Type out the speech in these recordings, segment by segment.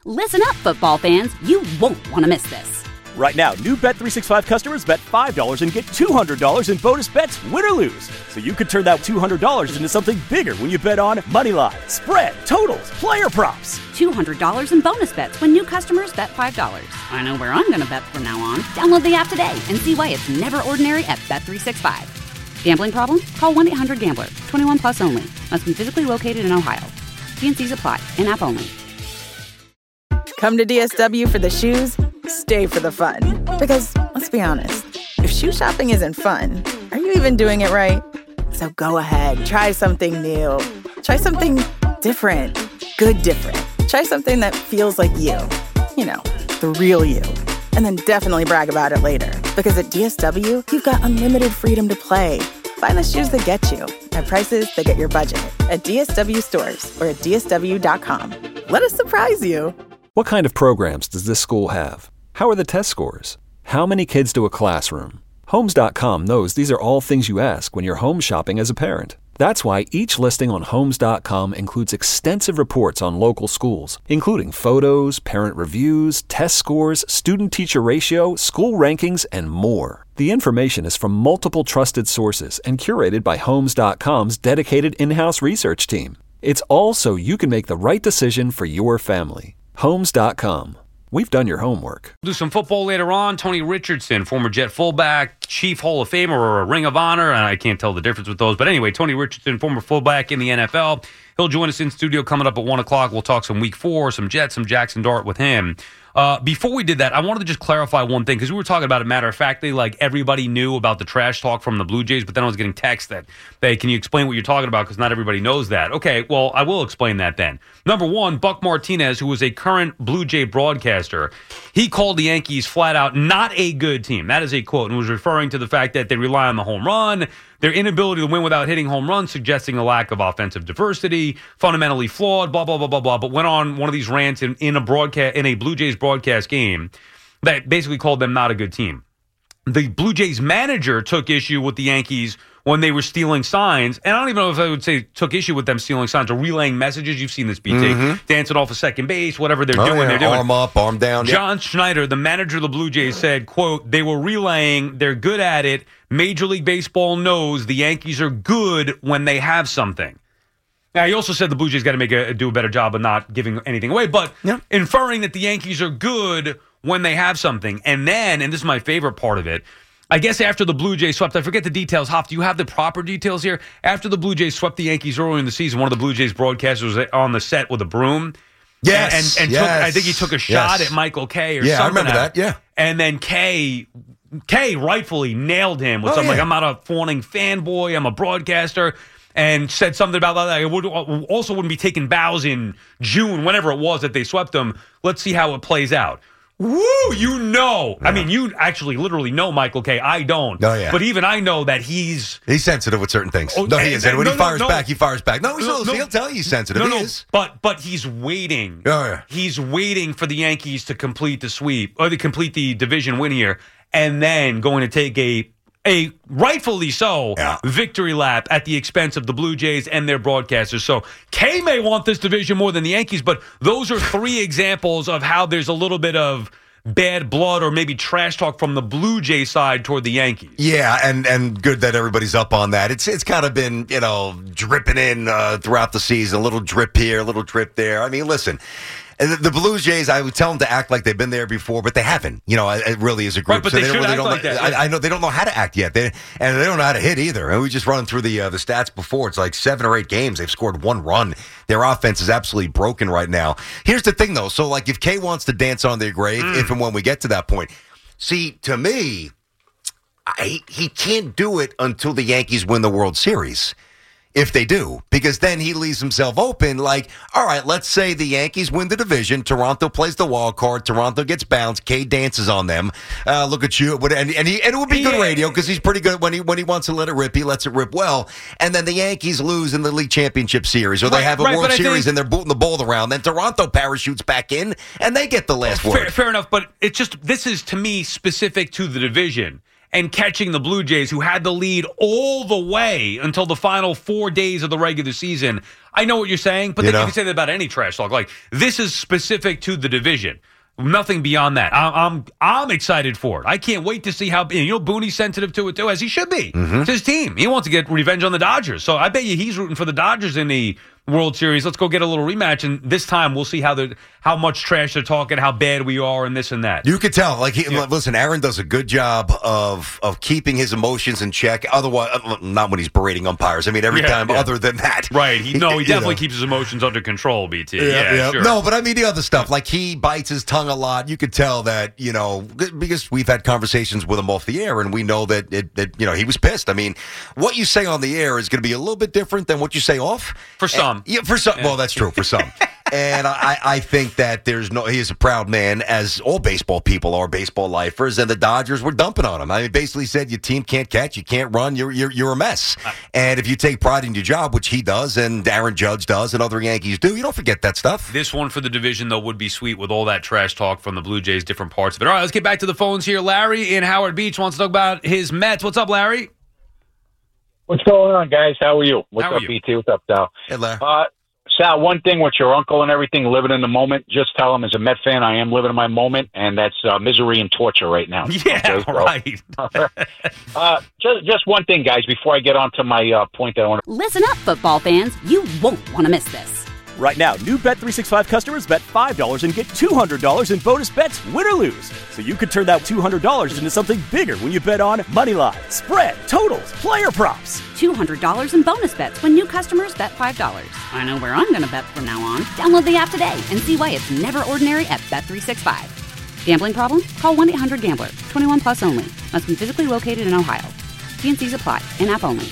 Listen up, football fans. You won't want to miss this. Right now, new Bet365 customers bet $5 and get $200 in bonus bets, win or lose. So you could turn that $200 into something bigger when you bet on money line, spread, totals, player props. $200 in bonus bets when new customers bet $5. I know where I'm going to bet from now on. Download the app today and see why it's never ordinary at Bet365. Gambling problem? Call 1-800-GAMBLER. 21 plus only. Must be physically located in Ohio. T&Cs apply. In-app only. Come to DSW for the shoes, stay for the fun. Because, let's be honest, if shoe shopping isn't fun, are you even doing it right? So go ahead, try something new. Try something different. Good different. Try something that feels like you. You know, the real you. And then definitely brag about it later. Because at DSW, you've got unlimited freedom to play. Find the shoes that get you at prices that get your budget at DSW stores or at DSW.com. Let us surprise you. What kind of programs does this school have? How are the test scores? How many kids do a classroom? Homes.com knows these are all things you ask when you're home shopping as a parent. That's why each listing on Homes.com includes extensive reports on local schools, including photos, parent reviews, test scores, student-teacher ratio, school rankings, and more. The information is from multiple trusted sources and curated by Homes.com's dedicated in-house research team. It's all so you can make the right decision for your family. Homes.com. We've done your homework. We'll do some football later on. Tony Richardson, former Jet fullback, Chief Hall of Famer, or a Ring of Honor. And I can't tell the difference with those. But anyway, Tony Richardson, former fullback in the NFL. He'll join us in studio coming up at 1 o'clock. We'll talk some Week 4, some Jets, some Jackson Dart with him. Before we did that, I wanted to just clarify one thing, because we were talking about it matter of factly, like everybody knew about the trash talk from the Blue Jays, but then I was getting text that, hey, can you explain what you're talking about, because not everybody knows that. Okay, well, I will explain that then. Number one, Buck Martinez, who was a current Blue Jay broadcaster, he called the Yankees flat out not a good team. That is a quote, and was referring to the fact that they rely on the home run, their inability to win without hitting home runs, suggesting a lack of offensive diversity, fundamentally flawed, blah, blah, blah, blah, blah. But went on one of these rants in a Blue Jays broadcast game that basically called them not a good team. The Blue Jays manager took issue with the Yankees when they were stealing signs. And I don't even know if I would say took issue with them stealing signs or relaying messages. You've seen this, BT. Dancing off a second base, whatever they're doing. They're doing. Arm up, arm down. John Schneider, the manager of the Blue Jays, said, quote, they were relaying, they're good at it. Major League Baseball knows the Yankees are good when they have something. Now, he also said the Blue Jays got to do a better job of not giving anything away, but inferring that the Yankees are good when they have something. And then, and this is my favorite part of it, I guess after the Blue Jays swept, I forget the details. Hoff, do you have the proper details here? After the Blue Jays swept the Yankees early in the season, one of the Blue Jays broadcasters was on the set with a broom. Yes. And I think he took a shot at Michael Kay or something. Yeah, I remember that, yeah. And then Kay rightfully nailed him with something like, I'm not a fawning fanboy, I'm a broadcaster, and said something about that. It wouldn't be taking bows in June, whenever it was that they swept them. Let's see how it plays out. Woo, you know. Yeah. I mean, you actually literally know Michael Kay. I don't. Oh, yeah. But even I know that he's sensitive with certain things. No, he is. And when he fires back, he fires back. No, he'll tell you he's sensitive. He is. But he's waiting. Oh, yeah. He's waiting for the Yankees to complete the sweep, or to complete the division win here, and then going to take a rightfully so victory lap at the expense of the Blue Jays and their broadcasters. So Kay may want this division more than the Yankees, but those are three examples of how there's a little bit of bad blood or maybe trash talk from the Blue Jay side toward the Yankees. Yeah, and good that everybody's up on that. It's kind of been, dripping in throughout the season, a little drip here, a little drip there. I mean, listen, the Blue Jays, I would tell them to act like they've been there before, but they haven't. It really is a group. Right, but they should act like that. I know they don't know how to act yet, and they don't know how to hit either. And we just run through the stats before. It's like 7 or 8 games. They've scored 1 run. Their offense is absolutely broken right now. Here's the thing, though. So, like, if Kay wants to dance on their grave, if and when we get to that point, see, to me, he can't do it until the Yankees win the World Series. If they do, because then he leaves himself open. Like, all right, let's say the Yankees win the division. Toronto plays the wild card. Toronto gets bounced. Kay dances on them. Look at you, and it would be good radio because he's pretty good when he wants to let it rip. He lets it rip well. And then the Yankees lose in the League Championship Series, or they have a World Series and they're booting the ball around. Then Toronto parachutes back in, and they get the last word. Fair enough, but it's just this is to me specific to the division. and catching the Blue Jays, who had the lead all the way until the final 4 days of the regular season. I know what you're saying, but you can say that about any trash talk. Like, this is specific to the division. Nothing beyond that. I'm excited for it. I can't wait to see how, Booney's sensitive to it too, as he should be. It's his team. He wants to get revenge on the Dodgers. So I bet you he's rooting for the Dodgers in the World Series. Let's go get a little rematch, and this time we'll see how much trash they're talking, how bad we are, and this and that. You could tell. Listen, Aaron does a good job of keeping his emotions in check. Otherwise, not when he's berating umpires. I mean, every time other than that. Right. He definitely keeps his emotions under control, BT. Yeah, sure. No, but I mean the other stuff. Like, he bites his tongue a lot. You could tell that, because we've had conversations with him off the air, and we know that he was pissed. I mean, what you say on the air is going to be a little bit different than what you say off. For some. For some. Well, that's true. For some. And I think that he is a proud man, as all baseball people are, baseball lifers, and the Dodgers were dumping on him. I mean, basically said, your team can't catch, you can't run, you're a mess. And if you take pride in your job, which he does, and Aaron Judge does, and other Yankees do, you don't forget that stuff. This one for the division, though, would be sweet with all that trash talk from the Blue Jays, different parts of it. All right, let's get back to the phones here. Larry in Howard Beach wants to talk about his Mets. What's up, Larry? What's going on, guys? How are you? What's up, BT? What's up, Sal? Hey, Larry. Sal, one thing with your uncle and everything, living in the moment, just tell him as a Met fan, I am living in my moment, and that's misery and torture right now. Yeah, okay, right. Just one thing, guys, before I get on to my point that I want to... Listen up, football fans. You won't want to miss this. Right now, new Bet365 customers bet $5 and get $200 in bonus bets, win or lose. So you could turn that $200 into something bigger when you bet on moneyline, spread, totals, player props. $200 in bonus bets when new customers bet $5. I know where I'm going to bet from now on. Download the app today and see why it's never ordinary at Bet365. Gambling problem? Call 1-800-GAMBLER. 21 plus only. Must be physically located in Ohio. T&Cs apply. In-app only.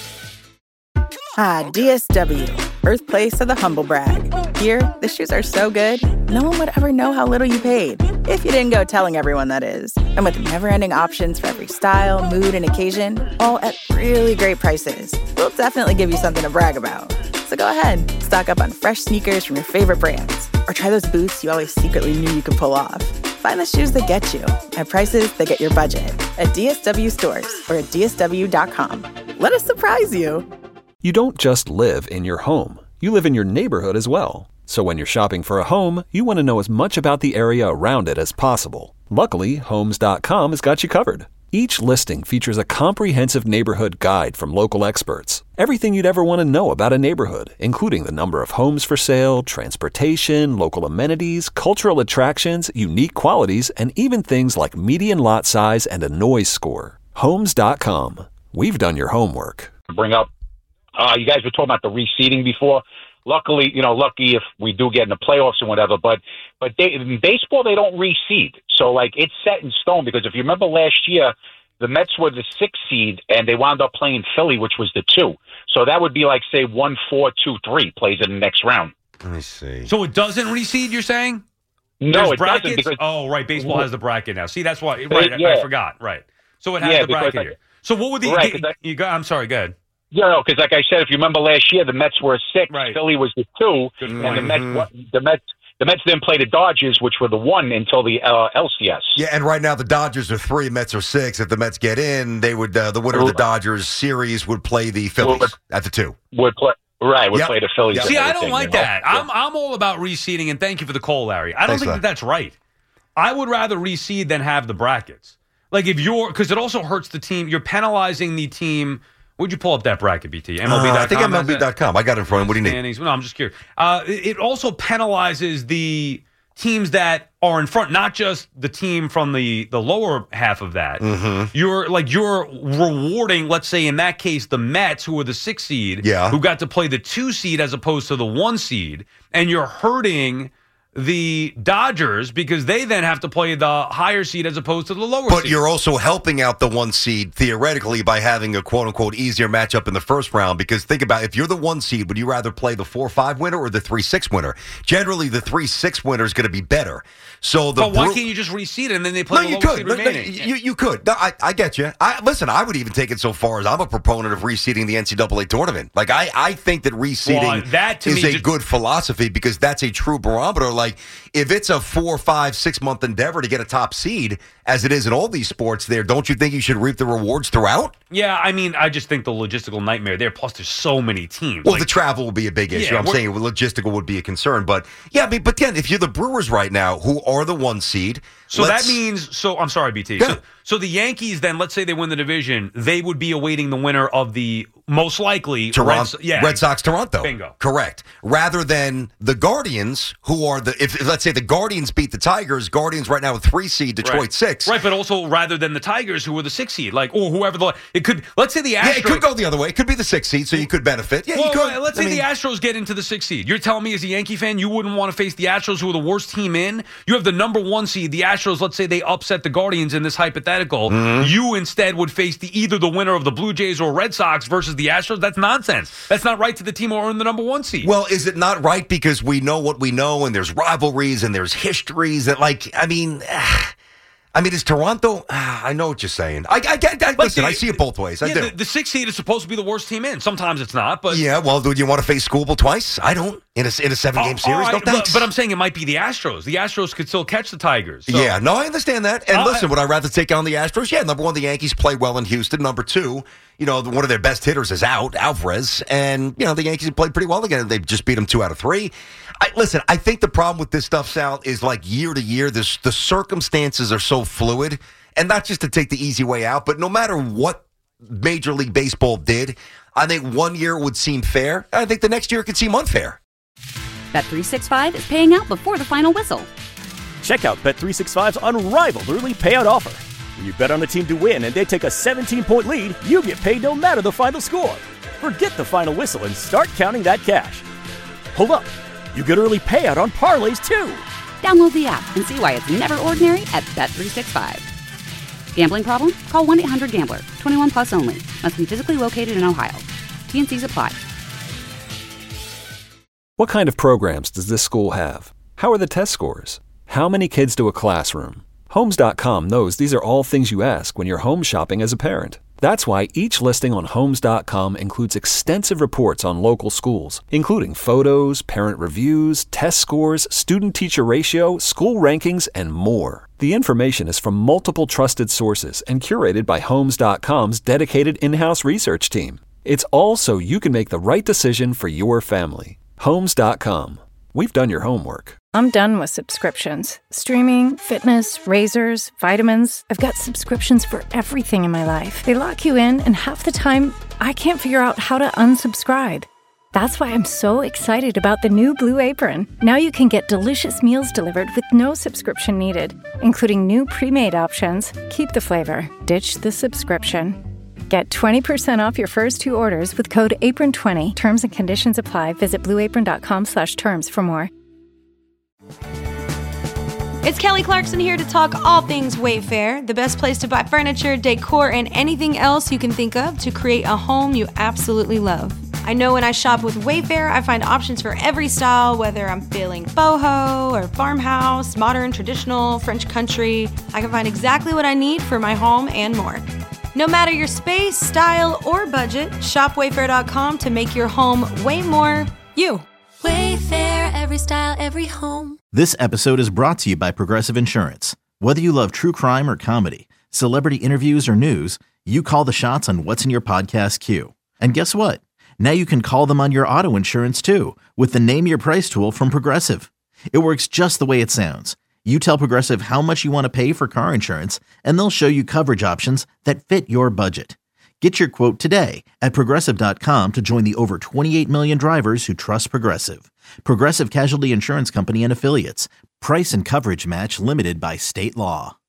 DSW, birthplace of the humble brag. Here, the shoes are so good, no one would ever know how little you paid. If you didn't go telling everyone, that is. And with never-ending options for every style, mood, and occasion, all at really great prices, we'll definitely give you something to brag about. So go ahead, stock up on fresh sneakers from your favorite brands, or try those boots you always secretly knew you could pull off. Find the shoes that get you at prices that get your budget at DSW stores or at DSW.com. Let us surprise you. You don't just live in your home. You live in your neighborhood as well. So when you're shopping for a home, you want to know as much about the area around it as possible. Luckily, Homes.com has got you covered. Each listing features a comprehensive neighborhood guide from local experts. Everything you'd ever want to know about a neighborhood, including the number of homes for sale, transportation, local amenities, cultural attractions, unique qualities, and even things like median lot size and a noise score. Homes.com. We've done your homework. Bring up. You guys were talking about the reseeding before. Luckily, lucky if we do get in the playoffs and whatever. But in baseball, they don't reseed. So, it's set in stone. Because if you remember last year, the Mets were the 6th seed, and they wound up playing Philly, which was the 2. So that would be say 1, 4, 2, 3 plays in the next round. Let me see. So it doesn't reseed, you're saying? No, it brackets? doesn't. Because, right. Baseball has the bracket now. See, that's why. Right, yeah. I forgot. Right. So it has the bracket here. So what would the... Right, I'm sorry, go ahead. Yeah, because like I said, if you remember last year, the Mets were 6, right. Philly was the 2, and the Mets didn't play the Dodgers, which were the 1 until the LCS. Yeah, and right now the Dodgers are 3, Mets are 6. If the Mets get in, they would the winner of the Dodgers series would play the Phillies at the 2. Would play the Phillies. Yep. See, I don't like that. Yeah. I'm all about reseeding, and thank you for the call, Larry. I don't think that's right. I would rather reseed than have the brackets. Because it also hurts the team. You're penalizing the team. Would you pull up that bracket, BT? MLB.com? I think MLB.com. I got it in front of you. What do you need? No, I'm just curious. It also penalizes the teams that are in front, not just the team from the lower half of that. Mm-hmm. You're rewarding, let's say in that case, the Mets, who were the 6th seed, who got to play the 2 seed as opposed to the 1 seed, and you're hurting the Dodgers because they then have to play the higher seed as opposed to the lower seed. But you're also helping out the 1 seed theoretically by having a quote-unquote easier matchup in the first round, because think about it, if you're the 1 seed, would you rather play the 4-5 winner or the 3-6 winner? Generally, the 3-6 winner is going to be better. But why can't you just reseed it and then they play the lower seed remaining? You could. No, I get you. Listen, I would even take it so far as I'm a proponent of reseeding the NCAA tournament. I think that reseeding is a good philosophy because that's a true barometer. like, if it's a 4, 5, 6 month endeavor to get a top seed, as it is in all these sports there, don't you think you should reap the rewards throughout? Yeah, I mean, I just think the logistical nightmare there, plus there's so many teams. Well, the travel will be a big issue. I'm saying logistical would be a concern. But, yeah, I mean, but then if you're the Brewers right now, who are the 1 seed. So that means, I'm sorry, BT. Yeah. So the Yankees then, let's say they win the division, they would be awaiting the winner of the most likely Red Sox Toronto. Bingo. Correct. Rather than the Guardians, who are if let's say the Guardians beat the Tigers, Guardians right now with 3 seed, Detroit 6. Right, but also rather than the Tigers, who were the 6 seed, or whoever it could. Let's say the Astros. Yeah, it could go the other way. It could be the 6 seed, so you could benefit. Yeah, you could. Let's say the Astros get into the 6 seed. You're telling me, as a Yankee fan, you wouldn't want to face the Astros, who are the worst team in. You have the number 1 seed, the Astros. Let's say they upset the Guardians in this hypothetical. Mm-hmm. You instead would face either the winner of the Blue Jays or Red Sox versus the Astros. That's nonsense. That's not right to the team who earned the number 1 seed. Well, is it not right because we know what we know, and there's rivalries and there's histories that, is Toronto? I know what you're saying. Listen, I see it both ways. I do. The 6th seed is supposed to be the worst team in. Sometimes it's not, but yeah. Well, do you want to face Scooball twice? I don't. In a 7-game series, right, no thanks. But I'm saying it might be the Astros. The Astros could still catch the Tigers. So. Yeah, no, I understand that. And listen, would I rather take on the Astros? Yeah, number 1, the Yankees play well in Houston. Number 2, one of their best hitters is out, Alvarez, and the Yankees have played pretty well again. They've just beat them 2 out of 3. Listen, I think the problem with this stuff, Sal, is like year to year, the circumstances are so fluid, and not just to take the easy way out, but no matter what Major League Baseball did, I think one year would seem fair. I think the next year could seem unfair. Bet365 is paying out before the final whistle. Check out Bet365's unrivaled early payout offer. When you bet on a team to win and they take a 17-point lead, you get paid no matter the final score. Forget the final whistle and start counting that cash. Hold up. You get early payout on parlays, too. Download the app and see why it's never ordinary at Bet365. Gambling problem? Call 1-800-GAMBLER. 21 plus only. Must be physically located in Ohio. T&Cs apply. What kind of programs does this school have? How are the test scores? How many kids do a classroom? Homes.com knows these are all things you ask when you're home shopping as a parent. That's why each listing on Homes.com includes extensive reports on local schools, including photos, parent reviews, test scores, student-teacher ratio, school rankings, and more. The information is from multiple trusted sources and curated by Homes.com's dedicated in-house research team. It's all so you can make the right decision for your family. Homes.com. We've done your homework. I'm done with subscriptions. Streaming, fitness, razors, vitamins. I've got subscriptions for everything in my life. They lock you in, and half the time, I can't figure out how to unsubscribe. That's why I'm so excited about the new Blue Apron. Now you can get delicious meals delivered with no subscription needed, including new pre-made options. Keep the flavor. Ditch the subscription. Get 20% off your first 2 orders with code APRON20. Terms and conditions apply. Visit blueapron.com/terms for more. It's Kelly Clarkson here to talk all things Wayfair, the best place to buy furniture, decor, and anything else you can think of to create a home you absolutely love. I know when I shop with Wayfair, I find options for every style, whether I'm feeling boho or farmhouse, modern, traditional, French country. I can find exactly what I need for my home and more. No matter your space, style, or budget, shop Wayfair.com to make your home way more you. Wayfair, every style, every home. This episode is brought to you by Progressive Insurance. Whether you love true crime or comedy, celebrity interviews or news, you call the shots on what's in your podcast queue. And guess what? Now you can call them on your auto insurance too with the Name Your Price tool from Progressive. It works just the way it sounds. You tell Progressive how much you want to pay for car insurance, and they'll show you coverage options that fit your budget. Get your quote today at Progressive.com to join the over 28 million drivers who trust Progressive. Progressive Casualty Insurance Company and Affiliates. Price and coverage match limited by state law.